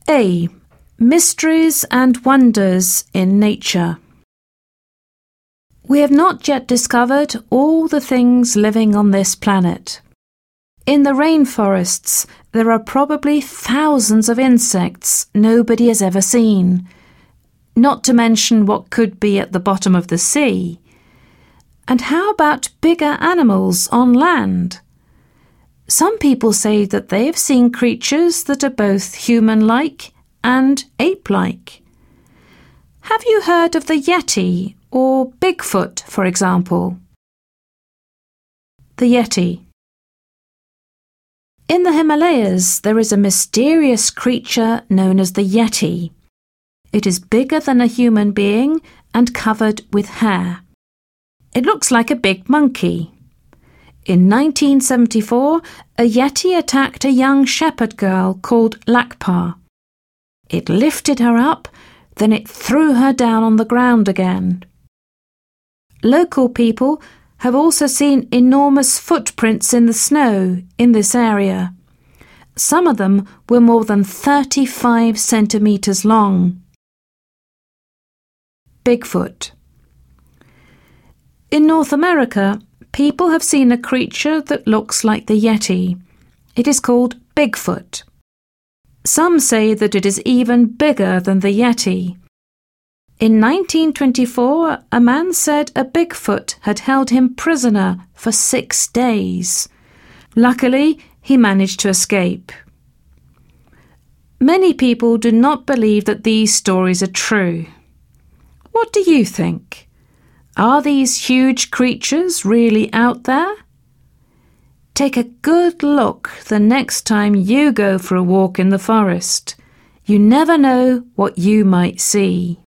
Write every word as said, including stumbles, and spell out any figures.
A. Mysteries and wonders in nature. We have not yet discovered all the things living on this planet. In the rainforests, there are probably thousands of insects nobody has ever seen, not to mention what could be at the bottom of the sea. And how about bigger animals on land? Some people say that they have seen creatures that are both human-like and ape-like. Have you heard of the Yeti or Bigfoot, for example? The Yeti. In the Himalayas, there is a mysterious creature known as the Yeti. It is bigger than a human being and covered with hair. It looks like a big monkey. In nineteen seventy-four, a Yeti attacked a young shepherd girl called Lakpa. It lifted her up, then it threw her down on the ground again. Local people have also seen enormous footprints in the snow in this area. Some of them were more than thirty-five centimetres long. Bigfoot. In North America, people have seen a creature that looks like the Yeti. It is called Bigfoot. Some say that it is even bigger than the Yeti. In nineteen twenty-four, a man said a Bigfoot had held him prisoner for six days. Luckily, he managed to escape. Many people do not believe that these stories are true. What do you think? Are these huge creatures really out there? Take a good look the next time you go for a walk in the forest. You never know what you might see.